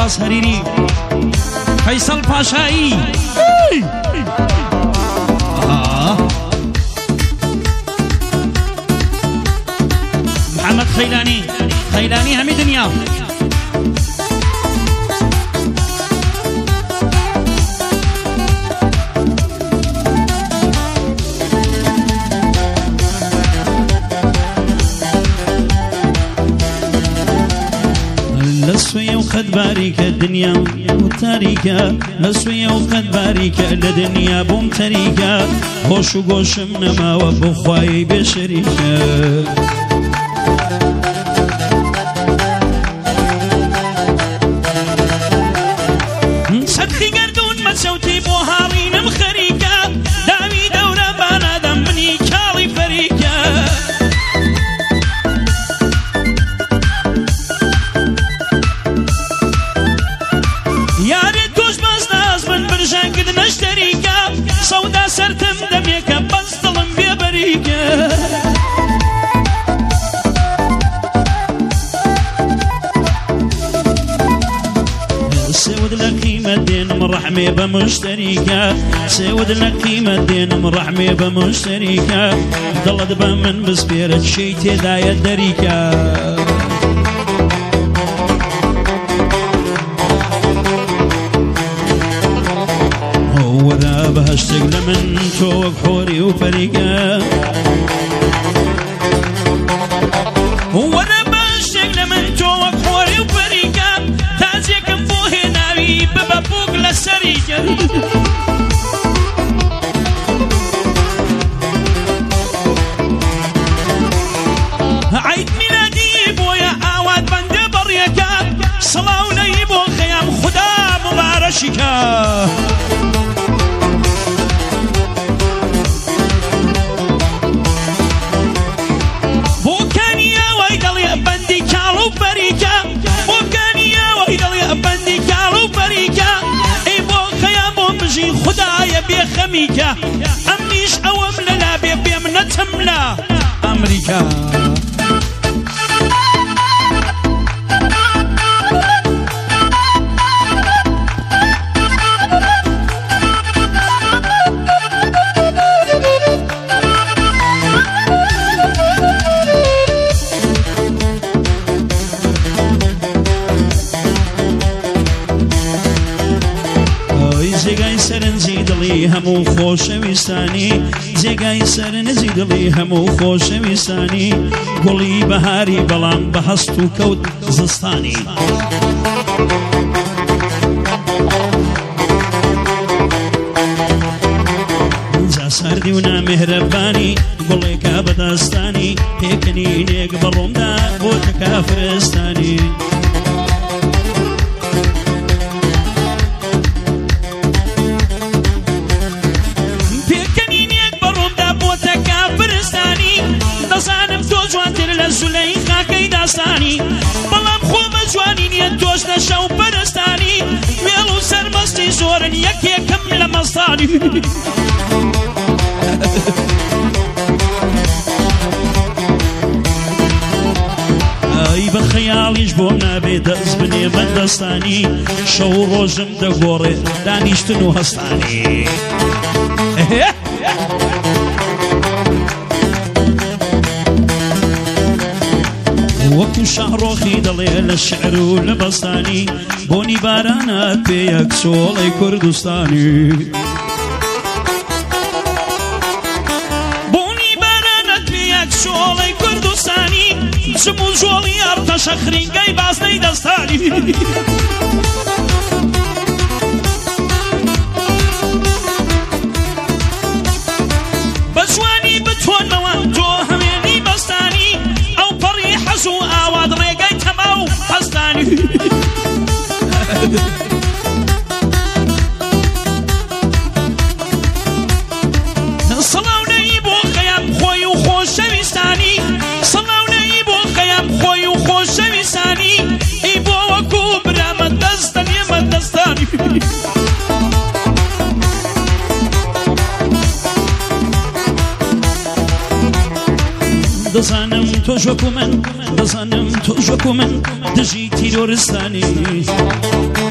عباس هريري فيصل پاشایی محمد خيلاني همي دنيا لسوية وقد بارك الدنيا وتاريكا لسوية وقد بارك الدنيا بوم تاريكا خوش وقوشم نما وبخواي بشريكا صدقي قردون ما تسوتي بوهارين مخريكا داوي دورة بنادم مني كالي فريكا سودا سرتم دميك بس ظلم بيبريك سود لك قيمة دين من رحمي بمشتريكا سود لك قيمة دين من رحمي بمشتريكا ضل دبا من بسبيرة شي تدايا دريكا وذا بهشتق لمن توق حوري وفريقا وذا بهشتق لمن توق حوري وفريقا تازيك فوه ناوي ببابوك لسريقا عيد ميلادي بويا آواد بند بريكا صلاة وليبو خيام خدا مبارشكا خميكا أمنيش أوام لنا بيمنا تملا أمريكا همو خوشویستانی جگای سر نزیدلی همو خوشویستانی گلی بهاری بلام بهستو کود زستانی جا سردی و نامهربانی گلی که بدستانی تکنی نیک بروم دا بود کافرستانی زليخا كي داستاني بلام خوب جوانين يدوش نشاو برستاني ويلو سرمستي زورن يكي كم لمستاني اي بخياليش بونا بيدز بني من دستاني شو روزم دغوري دانيشتنو هستاني وكو شهروخي دليل الشعر والبستاني بوني بارانات بيك سولي كردستاني بوني بارانات بيك سولي كردستاني سمو جولي ارتش اخرين قاي باسني دستاني بسواني بتون موانتو هميني بستاني او بري حزو اواد ريقاي تماو حستاني صلاو نيبو خيام خوي وخوش شويستاني صلاو نيبو خيام خوي وخوش شويستاني ايبو وكو برامد دستاني مدستاني دزانم تو جوكو من دزانم تو جوكو من دجي تيرورستاني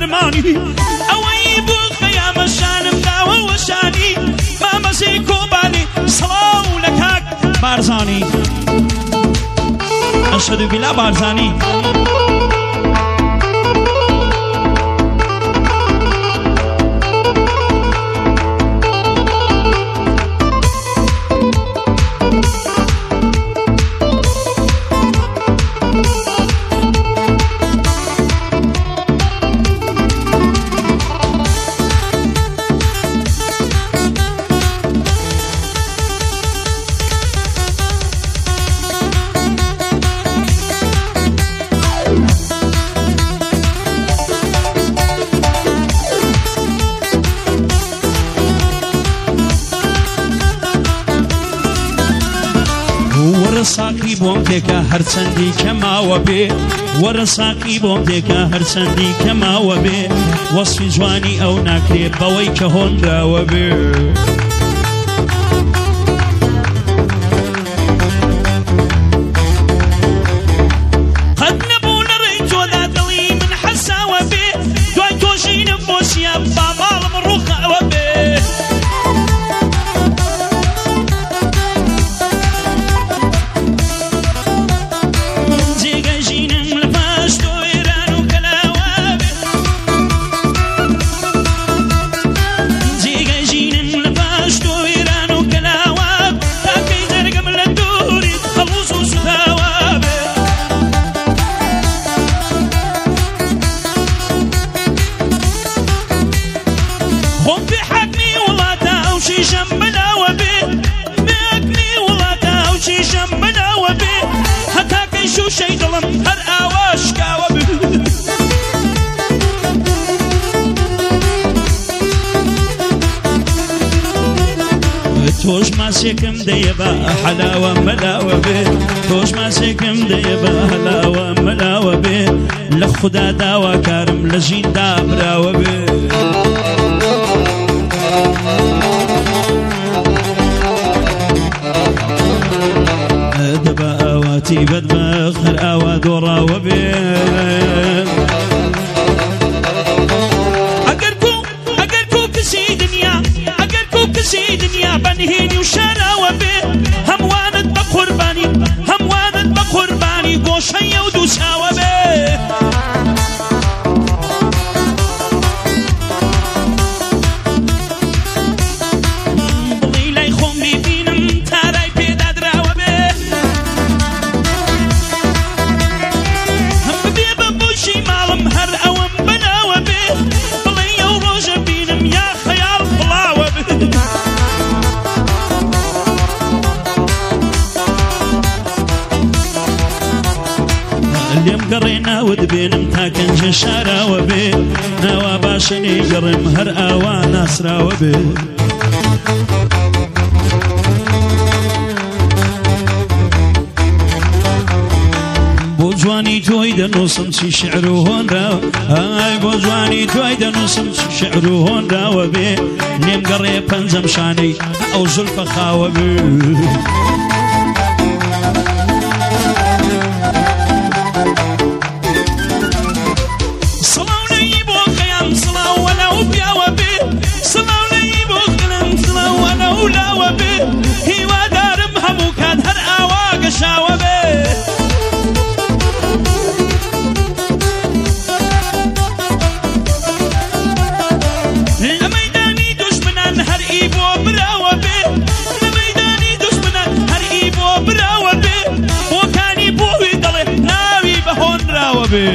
فەرمانی ئەوەی بۆ خەیامە شانم داوە وەشانی مامەزەی کۆبانی سڵاو لە کاک بارزانی ئەشهەدو بیلا بارزانی ساقی بۆم تێکە هەرچەندی کەماوە بێ وەرە ساقی بۆم تێکە هەرچەندی کەماوە بێ وەسفی جوانی ئەو ناکرێ بەوەی کە هۆنراوە بێ قەت نەبوو لە ڕێی تۆدا دڵی من حەساوە بێ دوای تۆژینم بۆچیە با ماڵم ڕووخاوە بێ تۆش ماسێکم دەیە بە حەلاوە مەلاوە بێ تۆش ماسێکم دەیە بە حەلاوە مەلاوە بێ لە خودا داواکارم لە ژیندا براوە بێ دەبە ئاواتی بەدبەخت هەر ئاوا دۆڕاوە بێ کسی دنیا بەنهێنی و شاراوە بێ هەموانت بە قوربانی هەموانت بە قوربانی گۆشەیە و دووچاوە بێ بڵی لای خۆم بیبینم تارای پێدادراوە بێ هەم ببێ بە بۆشی ماڵم هەر ئەوەم بەناوە بێ بڵێ ئەو ڕۆژە بینم یا خەیاڵ بڵاوە بێ لێم گەڕێ ناوت بێنم تا کەنجە شاراوە بێ ناوا باشە لێ گەڕێم هەر ئاوا ناسراوە بێ بۆ جوانی تۆی دەنووسم چی شعر و هۆنراوە ئای بۆ جوانی تۆی دەنووسم چی شعر و هۆنراوە بێ لێم گەڕێ پەنجەم شانەی ئەو زولفە خاوە بێ هیوادارم هەموو کات هەر ئاوا گەشاوە بێ لە مەیدانی دوژمنان هەر ئی بۆ براوە بێ لە مەیدانی دوژمنان هەر ئی بۆ براوە بێ بۆکانی بۆوی دەڵێ ناوی بە هۆنراوە بێ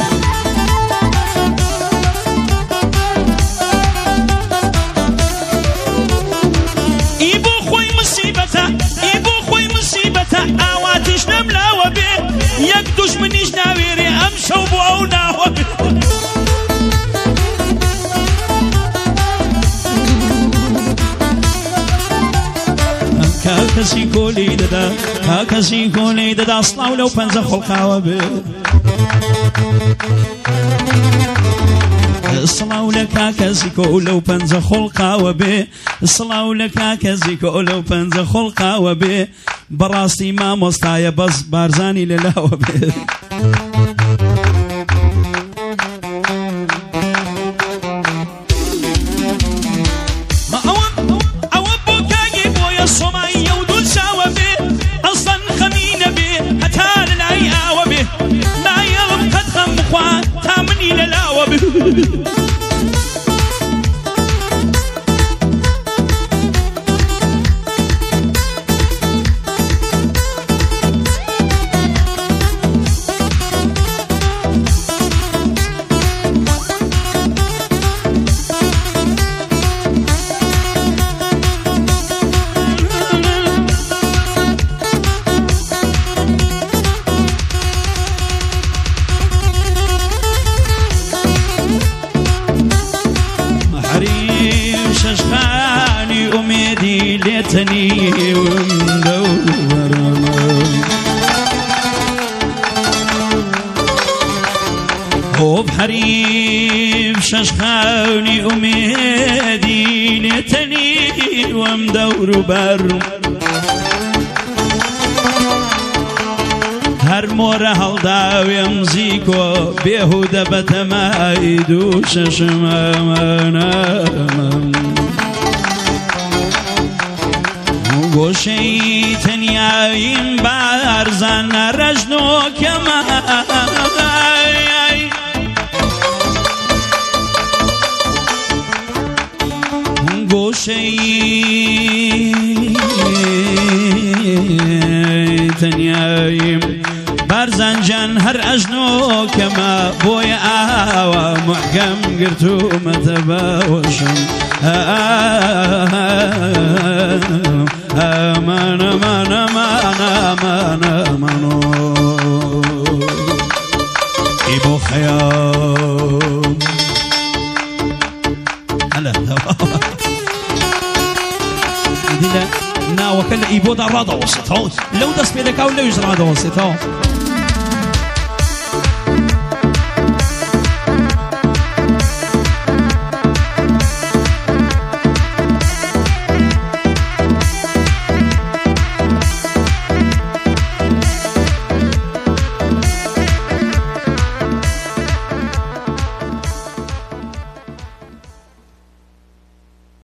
ئاواتیش نەملاوە بێ یەک دوژمنیش ناوێرێ ئەم شەو بۆ ئەو ناوە بێ کاکەسی کۆلی دەدا کاکەسی کۆلی دەدا سڵاو لەو پەنجە خۆڵقاوە بێ سڵاو لە کاکەسی کۆ لەو پەنجە خۆڵقاوە بێ سڵاو لە کاکەسی کۆ لەو پەنجە خۆڵقاوە بێ بەڕاستی مامۆستایە بەس بارزانی لەلاوە بێ ليتني ومدور وبحريم ششخاني أميدي ليتني ومدور بر هر مور هالداویم زیکو بهوده بتماید و ششمامانم گوشی تنیایم بارزن رجنو کمای گوشی تنیایم بارزن جن هر اجنو کما بوی آوا محکم گرتو متباوشم آمان آمان آمان آمان آمانو ایبو خیام هلا دیلا ناوكل ایبو دا رادا وسط لو دست بيدك او لو يجرى رادا وسط